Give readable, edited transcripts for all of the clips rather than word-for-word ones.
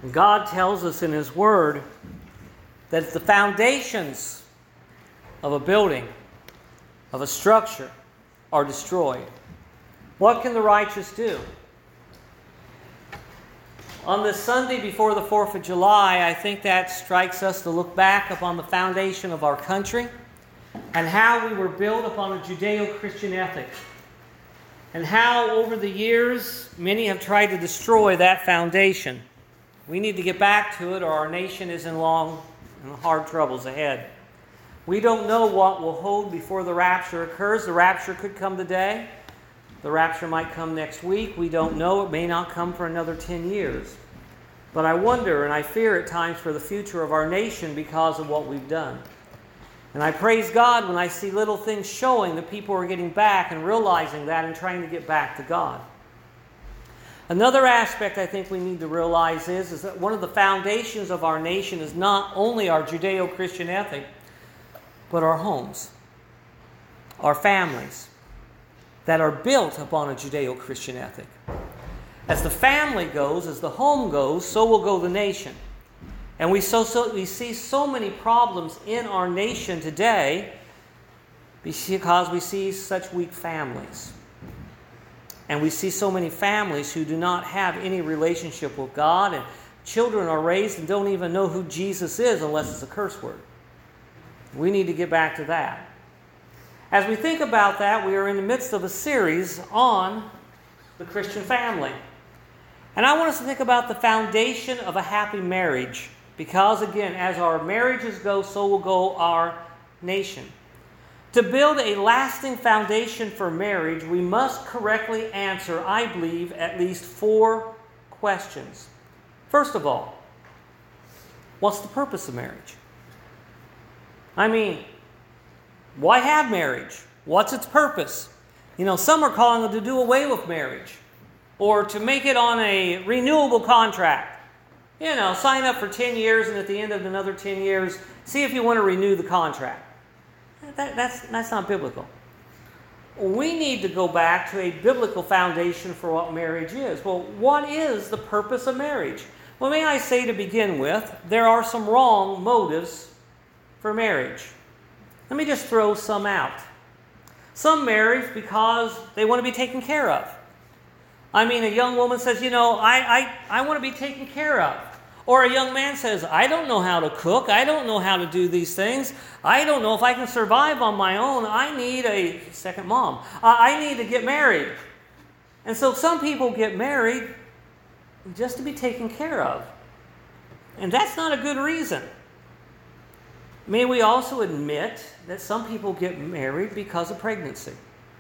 God tells us in His Word that if the foundations of a building, of a structure, are destroyed, what can the righteous do? On this Sunday before the 4th of July, I think that strikes us to look back upon the foundation of our country and how we were built upon a Judeo-Christian ethic, and how over the years many have tried to destroy that foundation. We need to get back to it, or our nation is in long and hard troubles ahead. We don't know what will hold before the rapture occurs. The rapture could come today. The rapture might come next week. We don't know. It may not come for another 10 years. But I wonder and I fear at times for the future of our nation because of what we've done. And I praise God when I see little things showing that people are getting back and realizing that and trying to get back to God. Another aspect I think we need to realize is that one of the foundations of our nation is not only our Judeo-Christian ethic, but our homes, our families that are built upon a Judeo-Christian ethic. As the family goes, as the home goes, so will go the nation. And we see so many problems in our nation today because we see such weak families. And we see so many families who do not have any relationship with God, and children are raised and don't even know who Jesus is unless it's a curse word. We need to get back to that. As we think about that, we are in the midst of a series on the Christian family. And I want us to think about the foundation of a happy marriage. Because again, as our marriages go, so will go our nation. To build a lasting foundation for marriage, we must correctly answer, I believe, at least 4 questions. First of all, what's the purpose of marriage? I mean, why have marriage? What's its purpose? Some are calling it to do away with marriage, or to make it on a renewable contract. Sign up for 10 years, and at the end of another 10 years, see if you want to renew the contract. That's not biblical. We need to go back to a biblical foundation for what marriage is. Well, what is the purpose of marriage? Well, may I say to begin with, there are some wrong motives for marriage. Let me just throw some out. Some marry because they want to be taken care of. I mean, a young woman says, I want to be taken care of. Or a young man says, I don't know how to cook. I don't know how to do these things. I don't know if I can survive on my own. I need a second mom. I need to get married. And so some people get married just to be taken care of. And that's not a good reason. May we also admit that some people get married because of pregnancy.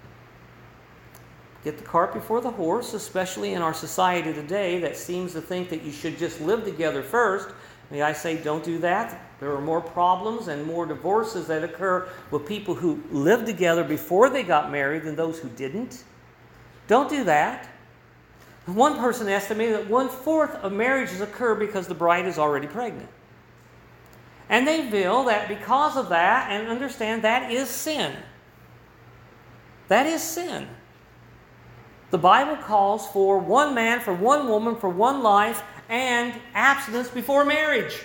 Get the cart before the horse, especially in our society today that seems to think that you should just live together first. May I say, don't do that. There are more problems and more divorces that occur with people who lived together before they got married than those who didn't. Don't do that. One person estimated that 1/4 of marriages occur because the bride is already pregnant. And they feel that because of that, and understand that is sin. That is sin. The Bible calls for one man, for one woman, for one life, and abstinence before marriage.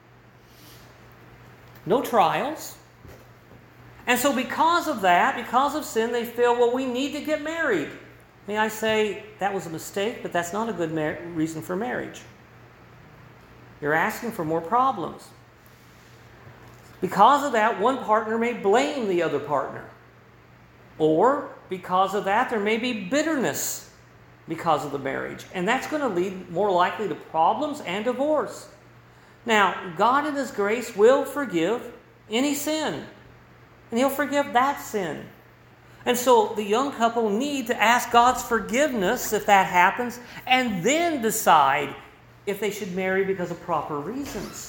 No trials. And so because of that, because of sin, they feel, well, we need to get married. May I say, that was a mistake, but that's not a good reason for marriage. You're asking for more problems. Because of that, one partner may blame the other partner. Or, because of that, there may be bitterness because of the marriage. And that's going to lead more likely to problems and divorce. Now, God in His grace will forgive any sin. And He'll forgive that sin. And so the young couple need to ask God's forgiveness if that happens, and then decide if they should marry because of proper reasons.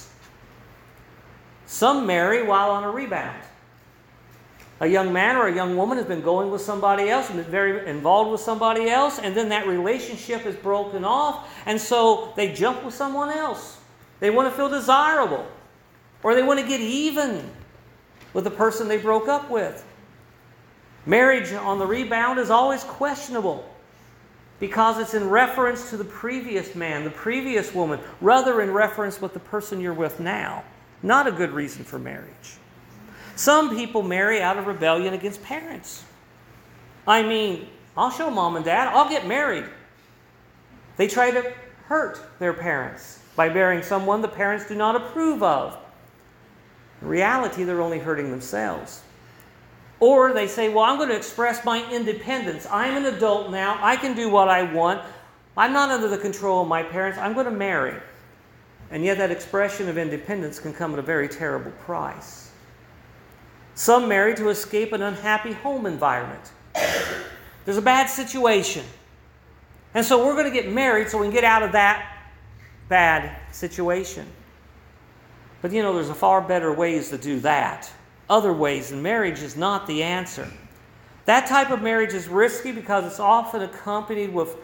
Some marry while on a rebound. A young man or a young woman has been going with somebody else and been very involved with somebody else, and then that relationship is broken off, and so they jump with someone else. They want to feel desirable, or they want to get even with the person they broke up with. Marriage on the rebound is always questionable because it's in reference to the previous man, the previous woman, rather in reference with the person you're with now. Not a good reason for marriage. Some people marry out of rebellion against parents. I mean, I'll show mom and dad, I'll get married. They try to hurt their parents by marrying someone the parents do not approve of. In reality, they're only hurting themselves. Or they say, well, I'm going to express my independence. I'm an adult now. I can do what I want. I'm not under the control of my parents. I'm going to marry. And yet that expression of independence can come at a very terrible price. Some marry to escape an unhappy home environment. There's a bad situation. And so we're going to get married so we can get out of that bad situation. But there's a far better ways to do that. Other ways, and marriage is not the answer. That type of marriage is risky because it's often accompanied with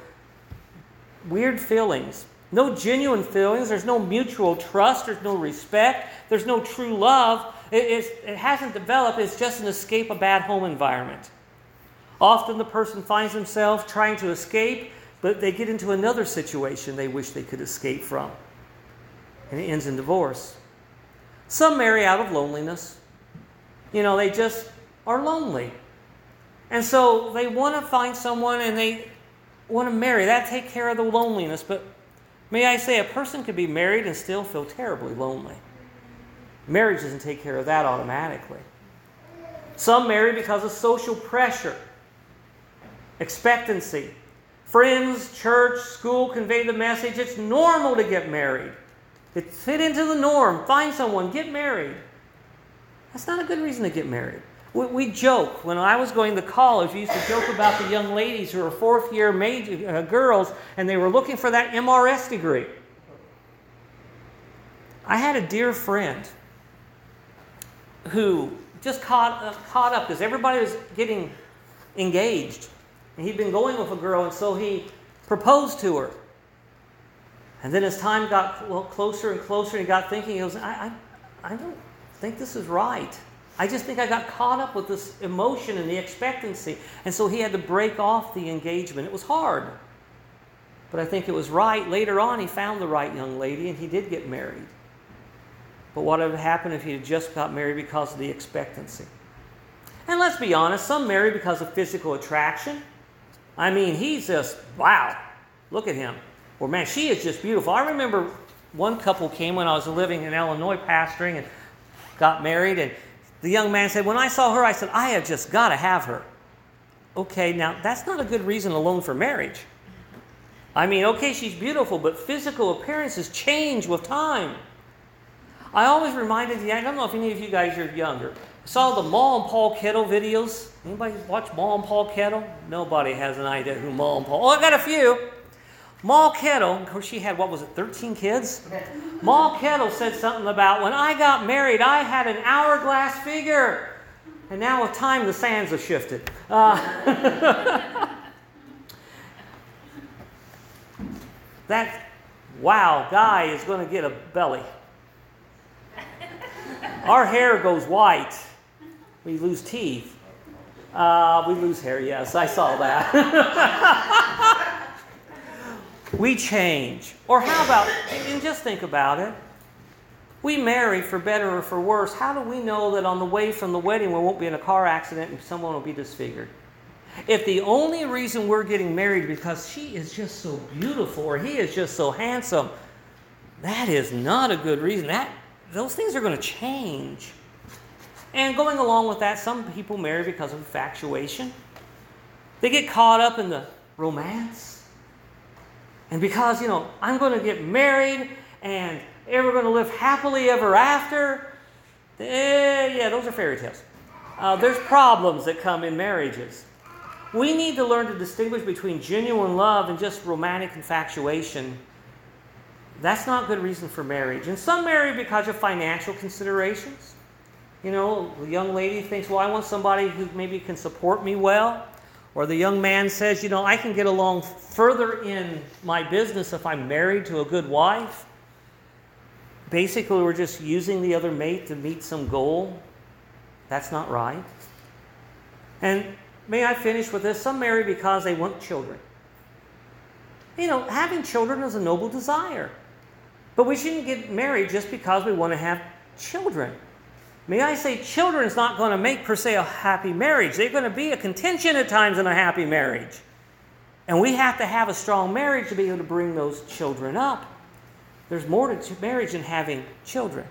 weird feelings. No genuine feelings. There's no mutual trust. There's no respect. There's no true love. It hasn't developed. It's just an escape a bad home environment. Often the person finds themselves trying to escape, but they get into another situation they wish they could escape from. And it ends in divorce. Some marry out of loneliness. They just are lonely. And so they want to find someone and they want to marry. That takes care of the loneliness. But may I say, a person could be married and still feel terribly lonely. Marriage doesn't take care of that automatically. Some marry because of social pressure, expectancy. Friends, church, school convey the message it's normal to get married. It fit into the norm. Find someone, get married. That's not a good reason to get married. We joke. When I was going to college, we used to joke about the young ladies who were fourth-year girls, and they were looking for that MRS degree. I had a dear friend who just caught up because everybody was getting engaged. And he'd been going with a girl, and so he proposed to her. And then as time got closer and closer, and he got thinking, he goes, I don't think this is right. I just think I got caught up with this emotion and the expectancy. And so he had to break off the engagement. It was hard. But I think it was right. Later on, he found the right young lady, and he did get married. But what would have happened if he had just got married because of the expectancy? And let's be honest, some marry because of physical attraction. I mean, he's just, wow, look at him. Or man, she is just beautiful. I remember one couple came when I was living in Illinois pastoring and got married, and the young man said, when I saw her, I said, I have just got to have her. Okay, now that's not a good reason alone for marriage. I mean, okay, she's beautiful, but physical appearances change with time. I always reminded you, I don't know if any of you guys are younger, saw the Ma and Paul Kettle videos. Anybody watch Ma and Paul Kettle? Nobody has an idea who Ma and Paul. Oh, I got a few. Ma Kettle, of course she had, 13 kids? Ma Kettle said something about, when I got married, I had an hourglass figure. And now with time, the sands have shifted. That, wow, guy is going to get a belly. Our hair goes white. We lose teeth. We lose hair, yes, I saw that. We change. Or how about, and just think about it. We marry for better or for worse. How do we know that on the way from the wedding we won't be in a car accident and someone will be disfigured? If the only reason we're getting married because she is just so beautiful or he is just so handsome, that is not a good reason. Those things are going to change. And going along with that, some people marry because of infatuation. They get caught up in the romance. And because, I'm going to get married and we're going to live happily ever after. Yeah, those are fairy tales. There's problems that come in marriages. We need to learn to distinguish between genuine love and just romantic infatuation. That's not a good reason for marriage. And some marry because of financial considerations. The young lady thinks, well, I want somebody who maybe can support me well. Or the young man says, I can get along further in my business if I'm married to a good wife. Basically, we're just using the other mate to meet some goal. That's not right. And may I finish with this? Some marry because they want children. having children is a noble desire. But we shouldn't get married just because we want to have children. May I say, children is not going to make, per se, a happy marriage. They're going to be a contention at times in a happy marriage. And we have to have a strong marriage to be able to bring those children up. There's more to marriage than having children.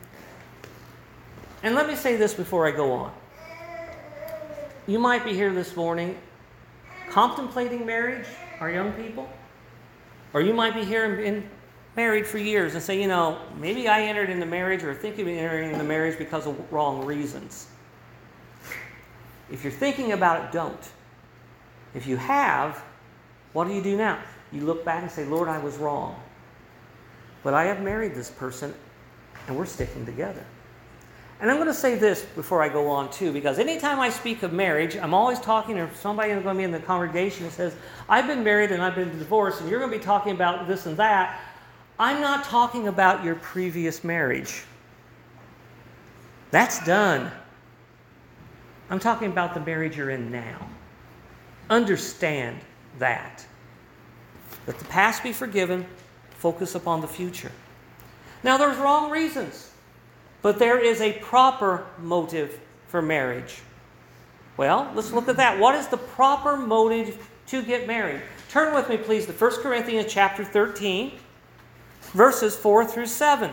And let me say this before I go on. You might be here this morning contemplating marriage, our young people. Or you might be here and been married for years and say, maybe I entered into marriage or think of entering into marriage because of wrong reasons. If you're thinking about it, don't. If you have, what do you do now? You look back and say, Lord, I was wrong. But I have married this person and we're sticking together. And I'm going to say this before I go on too, because anytime I speak of marriage, I'm always talking to somebody who's going to be in the congregation who says, I've been married and I've been divorced and you're going to be talking about this and that. I'm not talking about your previous marriage. That's done. I'm talking about the marriage you're in now. Understand that. Let the past be forgiven. Focus upon the future. Now, there's wrong reasons. But there is a proper motive for marriage. Well, let's look at that. What is the proper motive to get married? Turn with me, please, to 1 Corinthians chapter 13, verses 4 through 7.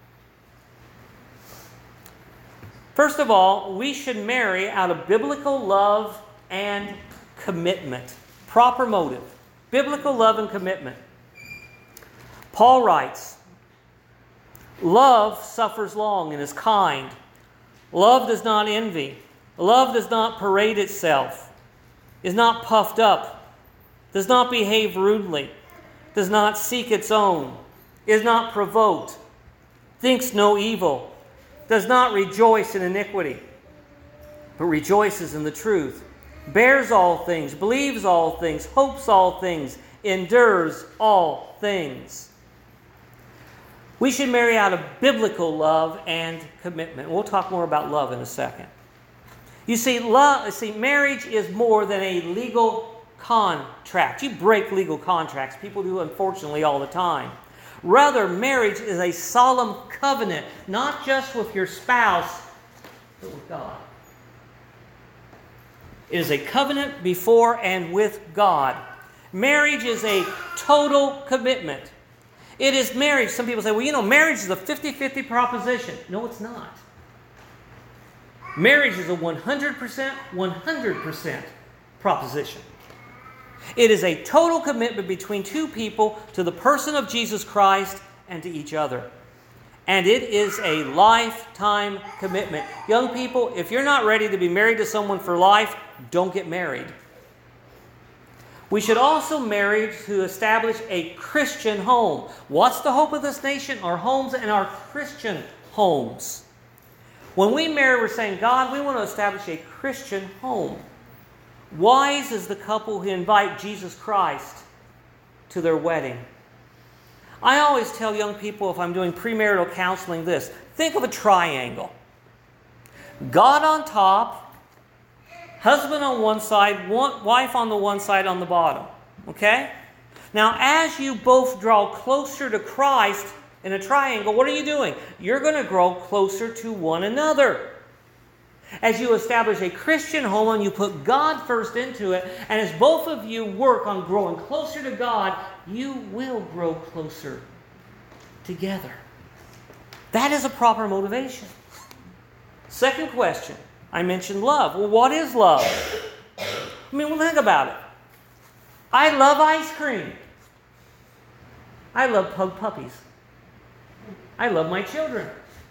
First of all, we should marry out of biblical love and commitment. Proper motive. Biblical love and commitment. Paul writes, love suffers long and is kind. Love does not envy. Love does not parade itself, is not puffed up, does not behave rudely, does not seek its own, is not provoked, thinks no evil, does not rejoice in iniquity, but rejoices in the truth, bears all things, believes all things, hopes all things, endures all things. We should marry out of biblical love and commitment. We'll talk more about love in a second. You see, marriage is more than a legal contract. You break legal contracts. People do, unfortunately, all the time. Rather, marriage is a solemn covenant, not just with your spouse, but with God. It is a covenant before and with God. Marriage is a total commitment. It is marriage. Some people say, marriage is a 50-50 proposition. No, it's not. Marriage is a 100% proposition. It is a total commitment between two people to the person of Jesus Christ and to each other. And it is a lifetime commitment. Young people, if you're not ready to be married to someone for life, don't get married. We should also marry to establish a Christian home. What's the hope of this nation? Our homes and our Christian homes. When we marry, we're saying, God, we want to establish a Christian home. Wise is the couple who invite Jesus Christ to their wedding. I always tell young people if I'm doing premarital counseling this, think of a triangle. God on top, husband on one side, wife on the one side on the bottom. Okay? Now, as you both draw closer to Christ in a triangle, what are you doing? You're going to grow closer to one another. As you establish a Christian home and you put God first into it, and as both of you work on growing closer to God, you will grow closer together. That is a proper motivation. Second question. I mentioned love. Well, what is love? Think about it. I love ice cream. I love pug puppies. I love my children.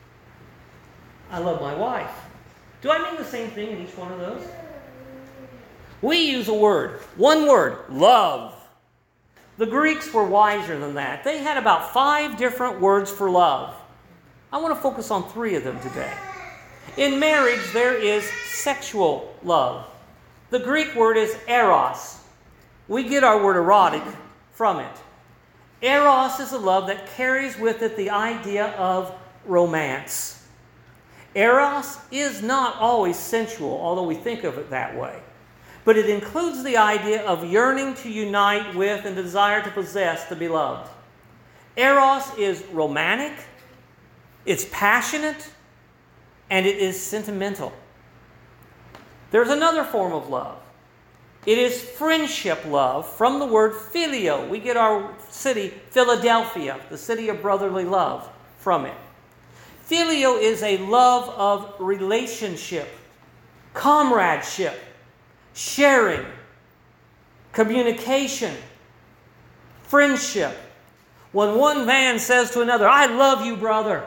I love my wife. Do I mean the same thing in each one of those? We use a word, one word, love. The Greeks were wiser than that. They had about 5 different words for love. I want to focus on 3 of them today. In marriage, there is sexual love. The Greek word is eros. We get our word erotic from it. Eros is a love that carries with it the idea of romance. Eros is not always sensual, although we think of it that way. but it includes the idea of yearning to unite with and desire to possess the beloved. Eros is romantic, it's passionate, and it is sentimental. There's another form of love. It is friendship love from the word phileo. We get our city, Philadelphia, the city of brotherly love, from it. Phileo is a love of relationship, comradeship, sharing, communication, friendship. When one man says to another, "I love you, brother,"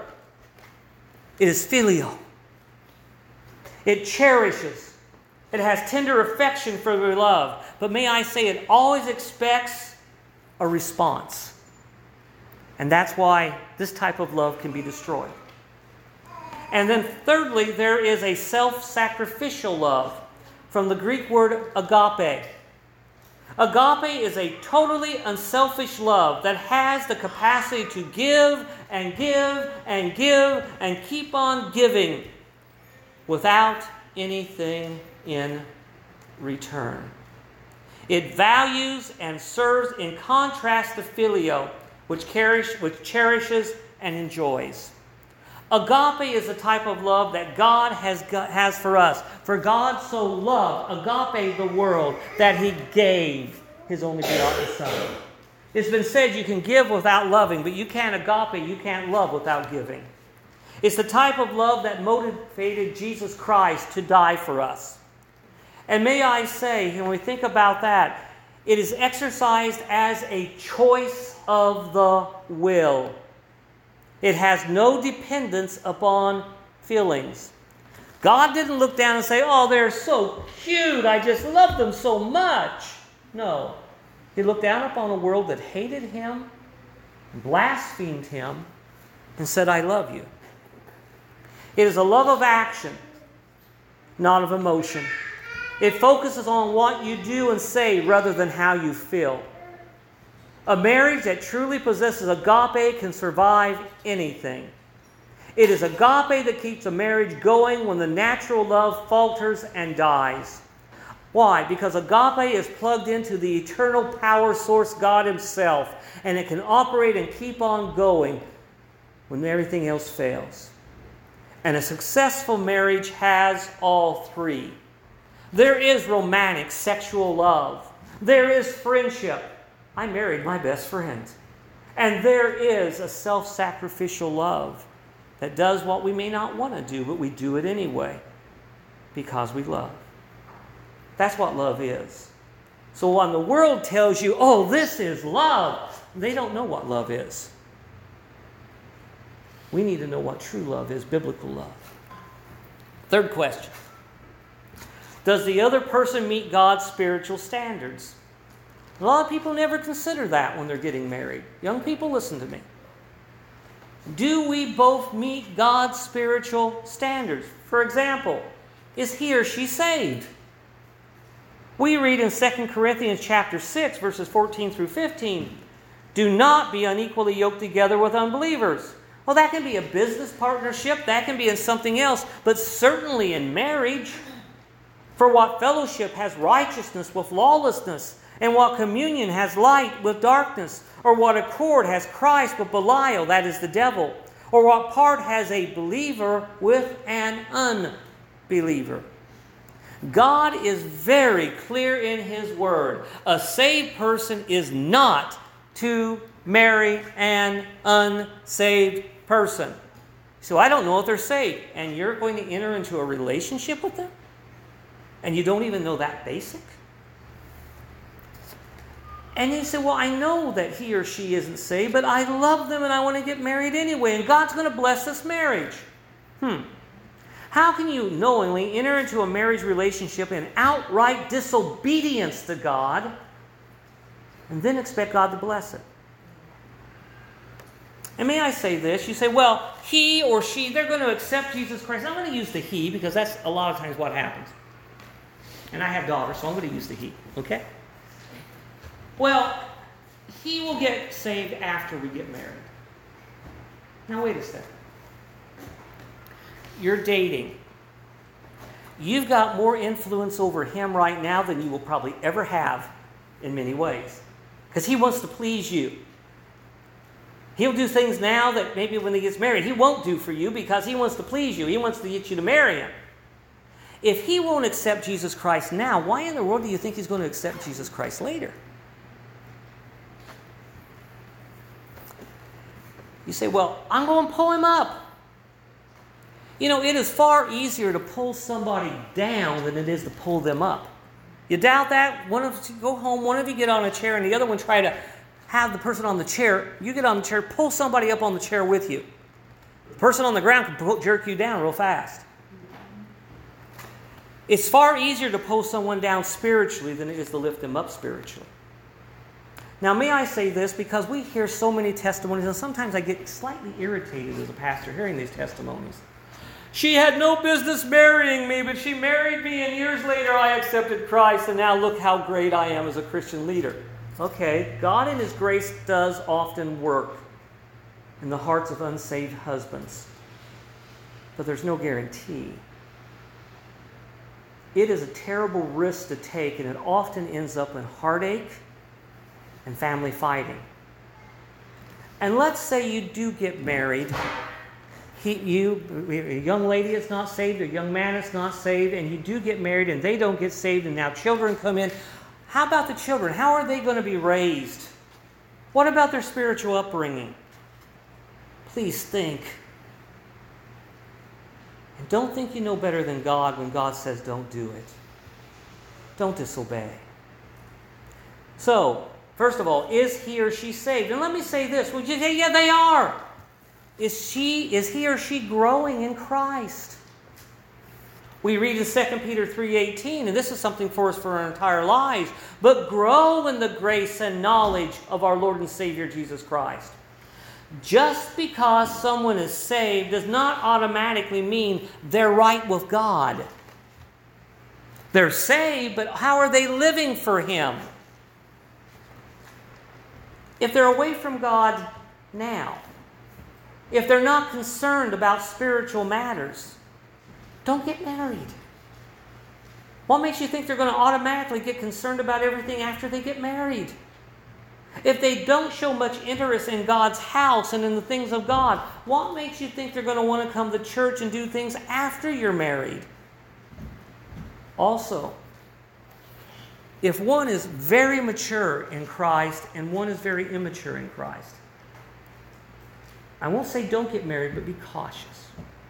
it is filial. It cherishes. It has tender affection for the beloved. But may I say, it always expects a response. And that's why this type of love can be destroyed. And then thirdly, there is a self-sacrificial love from the Greek word agape. Agape is a totally unselfish love that has the capacity to give and give and give and keep on giving without anything in return. It values and serves in contrast to phileo, which cherishes and enjoys. Agape is a type of love that God has for us. For God so loved, agape, the world, that He gave His only begotten Son. It's been said you can give without loving, but you can't agape, you can't love without giving. It's the type of love that motivated Jesus Christ to die for us. And may I say, when we think about that, it is exercised as a choice of the will. It has no dependence upon feelings. God didn't look down and say, "Oh, they're so cute, I just love them so much." No. He looked down upon a world that hated Him, blasphemed Him, and said, "I love you." It is a love of action, not of emotion. It focuses on what you do and say rather than how you feel. A marriage that truly possesses agape can survive anything. It is agape that keeps a marriage going when the natural love falters and dies. Why? Because agape is plugged into the eternal power source, God Himself, and it can operate and keep on going when everything else fails. And a successful marriage has all three. There is romantic, sexual love. There is friendship. I married my best friend. And there is a self-sacrificial love that does what we may not want to do, but we do it anyway because we love. That's what love is. So when the world tells you, "Oh, this is love," they don't know what love is. We need to know what true love is, biblical love. Third question. Does the other person meet God's spiritual standards? A lot of people never consider that when they're getting married. Young people, listen to me. Do we both meet God's spiritual standards? For example, is he or she saved? We read in 2 Corinthians chapter 6, verses 14 through 15, "Do not be unequally yoked together with unbelievers." Well, that can be a business partnership. That can be in something else. But certainly in marriage. "For what fellowship has righteousness with lawlessness? And what communion has light with darkness? Or what accord has Christ with Belial," that is the devil? "Or what part has a believer with an unbeliever?" God is very clear in His Word. A saved person is not to marry an unsaved person. So I don't know if they're saved. And you're going to enter into a relationship with them? And you don't even know that basic? And you say, "Well, I know that he or she isn't saved, but I love them and I want to get married anyway, and God's going to bless this marriage." How can you knowingly enter into a marriage relationship in outright disobedience to God and then expect God to bless it? And may I say this? You say, "Well, he or she, they're going to accept Jesus Christ." I'm going to use the he because that's a lot of times what happens. And I have daughters, so I'm going to use the he, okay? "Well, he will get saved after we get married." Now, wait a second. You're dating. you've got more influence over him right now than you will probably ever have in many ways. Because he wants to please you. He'll do things now that maybe when he gets married, he won't do for you because he wants to please you. He wants to get you to marry him. If he won't accept Jesus Christ now, why in the world do you think he's going to accept Jesus Christ later? You say, well, I'm going to pull him up. You know, it is far easier to pull somebody down than it is to pull them up. You doubt that? One of you go home, one of you get on a chair, and the other one try to have the person on the chair. You get on the chair, pull somebody up on the chair with you. The person on the ground can jerk you down real fast. It's far easier to pull someone down spiritually than it is to lift them up spiritually. Now, may I say this, because we hear so many testimonies, and sometimes I get slightly irritated as a pastor hearing these testimonies. She had no business marrying me, but she married me, and years later I accepted Christ, and now look how great I am as a Christian leader. Okay, God in His grace does often work in the hearts of unsaved husbands, but there's no guarantee. It is a terrible risk to take, and it often ends up in heartache and family fighting. And let's say you do get married. A young lady is not saved, a young man is not saved, and you do get married and they don't get saved, and now children come in. How about the children? How are they going to be raised? What about their spiritual upbringing? Please think. And don't think you know better than God when God says don't do it. Don't disobey. So, first of all, is he or she saved? And let me say this. Would you say, yeah, they are. Is he or she growing in Christ? We read in 2 Peter 3:18, and this is something for us for our entire lives, but grow in the grace and knowledge of our Lord and Savior Jesus Christ. Just because someone is saved does not automatically mean they're right with God. They're saved, but how are they living for Him? If they're away from God now, if they're not concerned about spiritual matters, don't get married. What makes you think they're going to automatically get concerned about everything after they get married? If they don't show much interest in God's house and in the things of God, what makes you think they're going to want to come to church and do things after you're married? Also, if one is very mature in Christ and one is very immature in Christ, I won't say don't get married, but be cautious.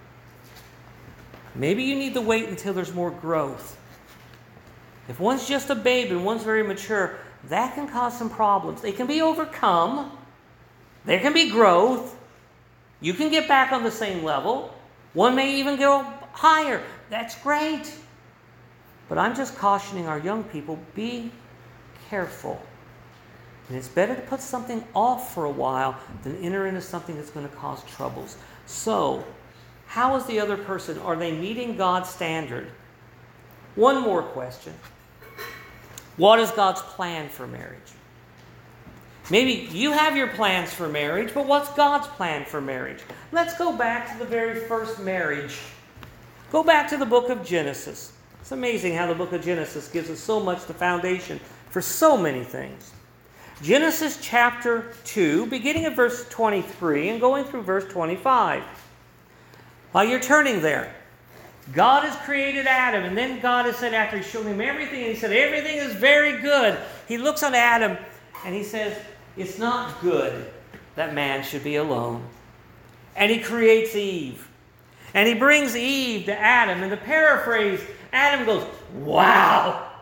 Maybe you need to wait until there's more growth. If one's just a babe and one's very mature, that can cause some problems. They can be overcome. There can be growth. You can get back on the same level. One may even go higher. That's great. But I'm just cautioning our young people, be careful. And it's better to put something off for a while than enter into something that's going to cause troubles. So, how is the other person? Are they meeting God's standard? One more question. What is God's plan for marriage? Maybe you have your plans for marriage, but what's God's plan for marriage? Let's go back to the very first marriage. Go back to the book of Genesis. It's amazing how the book of Genesis gives us so much the foundation for so many things. Genesis chapter 2, beginning at verse 23 and going through verse 25. While you're turning there, God has created Adam, and then God has said, after He showed him everything, and He said, everything is very good. He looks on Adam, and He says, it's not good that man should be alone. And He creates Eve. And He brings Eve to Adam, and to paraphrase, Adam goes, wow!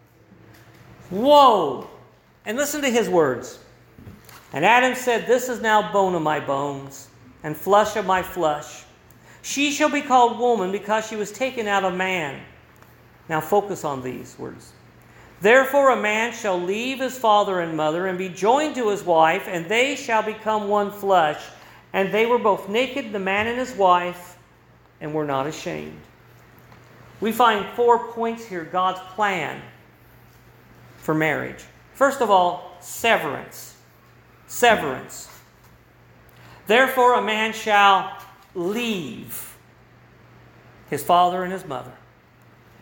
Whoa! And listen to his words. And Adam said, this is now bone of my bones, and flesh of my flesh. She shall be called woman because she was taken out of man. Now focus on these words. Therefore a man shall leave his father and mother and be joined to his wife, and they shall become one flesh. And they were both naked, the man and his wife, and were not ashamed. We find 4 points here, God's plan for marriage. First of all, severance. Severance. Therefore a man shall leave his father and his mother.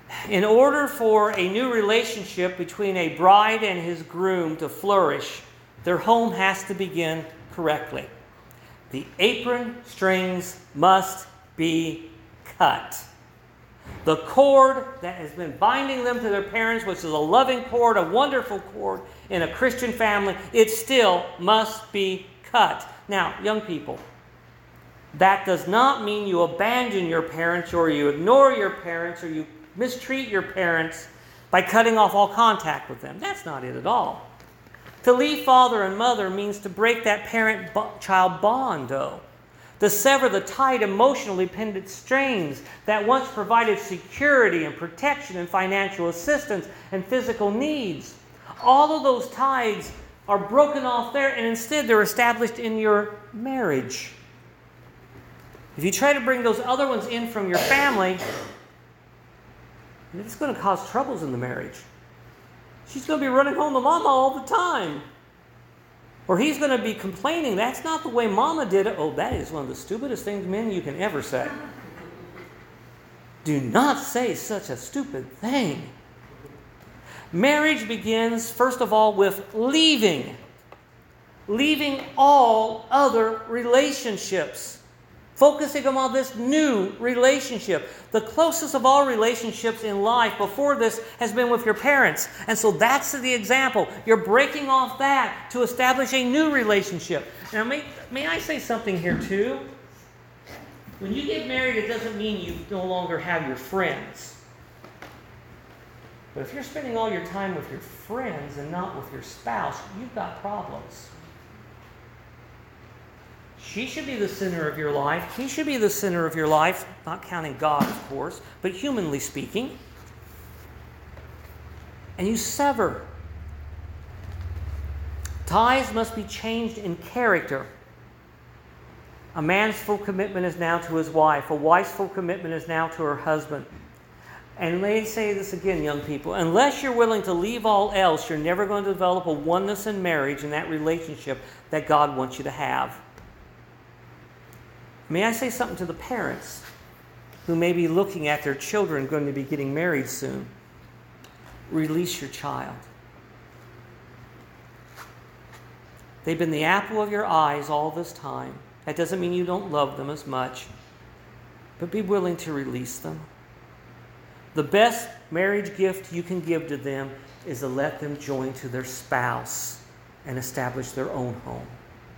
In order for a new relationship between a bride and his groom to flourish, their home has to begin correctly. The apron strings must be cut. The cord that has been binding them to their parents, which is a loving cord, a wonderful cord in a Christian family, it still must be cut. Now, young people, that does not mean you abandon your parents or you ignore your parents or you mistreat your parents by cutting off all contact with them. That's not it at all. To leave father and mother means to break that parent-child bond, though. To sever the tight, emotionally dependent strings that once provided security and protection and financial assistance and physical needs. All of those ties are broken off there, and instead they're established in your marriage. If you try to bring those other ones in from your family, it's going to cause troubles in the marriage. She's going to be running home to mama all the time. Or he's going to be complaining, that's not the way mama did it. Oh, that is one of the stupidest things, men, you can ever say. Do not say such a stupid thing. Marriage begins, first of all, with leaving. Leaving all other relationships. Focusing on this new relationship. The closest of all relationships in life before this has been with your parents. And so that's the example. You're breaking off that to establish a new relationship. Now, may I say something here too? When you get married, it doesn't mean you no longer have your friends. But if you're spending all your time with your friends and not with your spouse, you've got problems. She should be the center of your life. He should be the center of your life, not counting God, of course, but humanly speaking. And you sever. Ties must be changed in character. A man's full commitment is now to his wife. A wife's full commitment is now to her husband. And let me say this again, young people. Unless you're willing to leave all else, you're never going to develop a oneness in marriage and that relationship that God wants you to have. May I say something to the parents who may be looking at their children going to be getting married soon? Release your child. They've been the apple of your eyes all this time. That doesn't mean you don't love them as much, but be willing to release them. The best marriage gift you can give to them is to let them join to their spouse and establish their own home.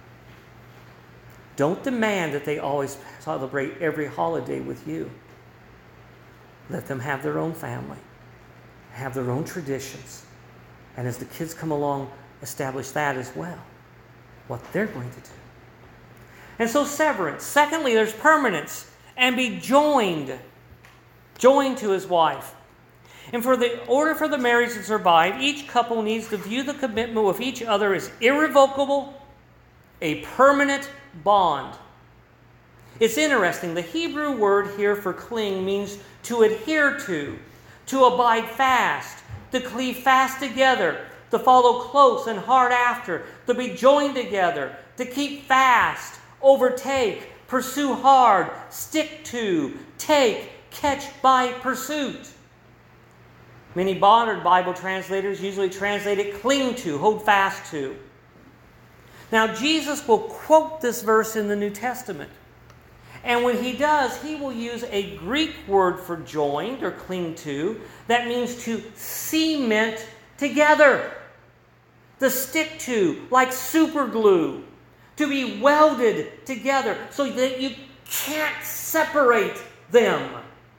Don't demand that they always celebrate every holiday with you. Let them have their own family, have their own traditions, and as the kids come along, establish that as well, what they're going to do. And so severance. Secondly, there's permanence, and be joined to his wife. And for the order for the marriage to survive, each couple needs to view the commitment with each other as irrevocable, a permanent bond. It's interesting. The Hebrew word here for cling means to adhere to abide fast, to cleave fast together, to follow close and hard after, to be joined together, to keep fast, overtake, pursue hard, stick to, take, catch by pursuit. Many modern Bible translators usually translate it cling to, hold fast to. Now, Jesus will quote this verse in the New Testament. And when he does, he will use a Greek word for joined or cling to that means to cement together, to stick to, like super glue, to be welded together so that you can't separate them.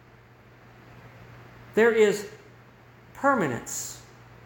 There is permanence.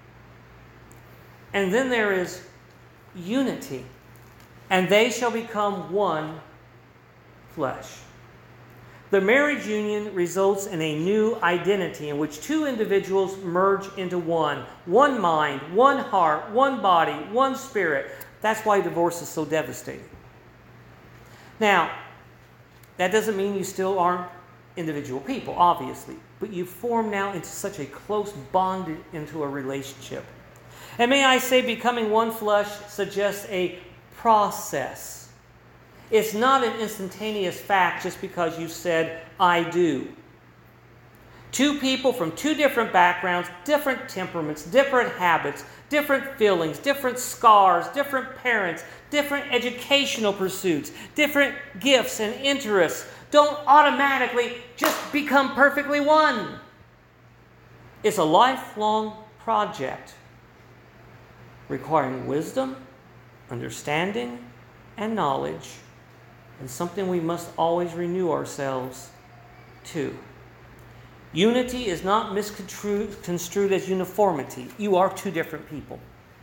And then there is unity. And they shall become one flesh. The marriage union results in a new identity in which two individuals merge into one. One mind, one heart, one body, one spirit. That's why divorce is so devastating. Now, that doesn't mean you still aren't individual people, obviously. But you form now into such a close bond into a relationship. And may I say, becoming one flesh suggests a process. It's not an instantaneous fact just because you said, I do. Two people from two different backgrounds, different temperaments, different habits, different feelings, different scars, different parents, different educational pursuits, different gifts and interests, don't automatically just become perfectly one. It's a lifelong project requiring wisdom, understanding, and knowledge, and something we must always renew ourselves to. Unity is not misconstrued as uniformity. You are two different people.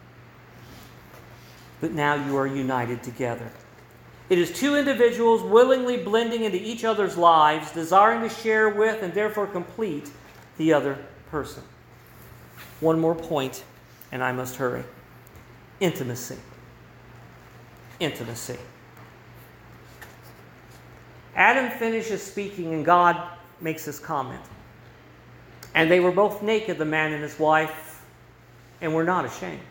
But now you are united together. It is two individuals willingly blending into each other's lives, desiring to share with and therefore complete the other person. One more point, and I must hurry. Intimacy. Intimacy. Adam finishes speaking and God makes this comment. And they were both naked, the man and his wife, and were not ashamed.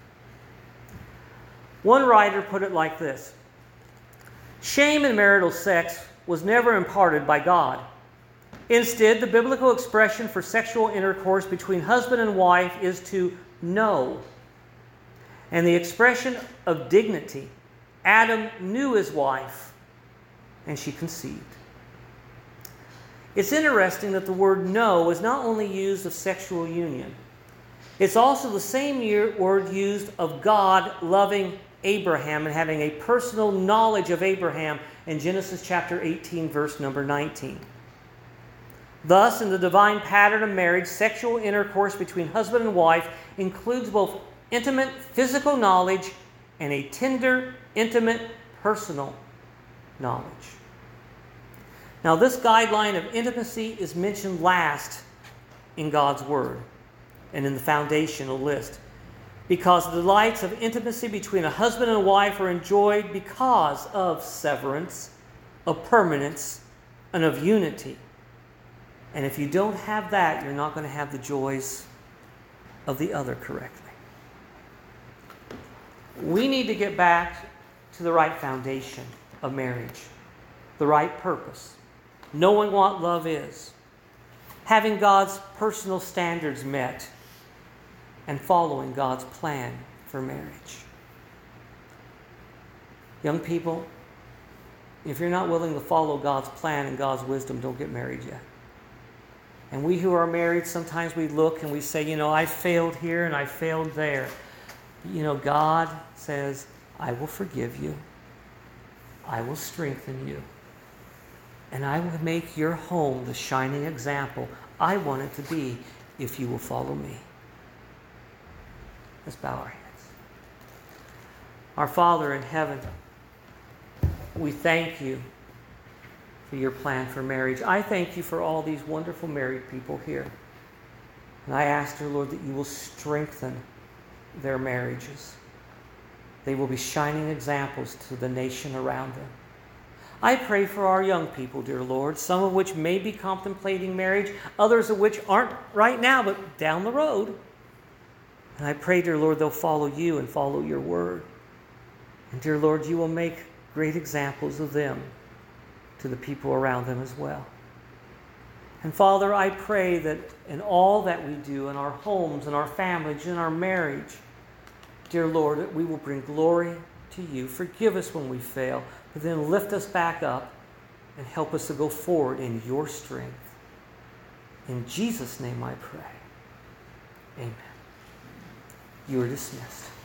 One writer put it like this: shame in marital sex was never imparted by God. Instead, the biblical expression for sexual intercourse between husband and wife is to know. And the expression of dignity, Adam knew his wife, and she conceived. It's interesting that the word know is not only used of sexual union. It's also the same word used of God loving Abraham and having a personal knowledge of Abraham in Genesis chapter 18, verse number 19. Thus, in the divine pattern of marriage, sexual intercourse between husband and wife includes both intimate physical knowledge and a tender, intimate, personal knowledge. Now, this guideline of intimacy is mentioned last in God's Word and in the foundational list, because the delights of intimacy between a husband and a wife are enjoyed because of severance, of permanence, and of unity. And if you don't have that, you're not going to have the joys of the other correctly. We need to get back to the right foundation of marriage, the right purpose, knowing what love is, having God's personal standards met, and following God's plan for marriage. Young people, if you're not willing to follow God's plan and God's wisdom, don't get married yet. And we who are married, sometimes we look and we say, I failed here and I failed there. God says, I will forgive you. I will strengthen you. And I will make your home the shining example I want it to be if you will follow me. Let's bow our heads. Our Father in heaven, we thank you for your plan for marriage. I thank you for all these wonderful married people here. And I ask, dear Lord, that you will strengthen their marriages. They will be shining examples to the nation around them. I pray for our young people, dear Lord, some of which may be contemplating marriage, others of which aren't right now, but down the road. And I pray, dear Lord, they'll follow you and follow your word. And dear Lord, you will make great examples of them to the people around them as well. And Father, I pray that in all that we do, in our homes, in our families, in our marriage, dear Lord, that we will bring glory to you. Forgive us when we fail, but then lift us back up and help us to go forward in your strength. In Jesus' name I pray. Amen. You are dismissed.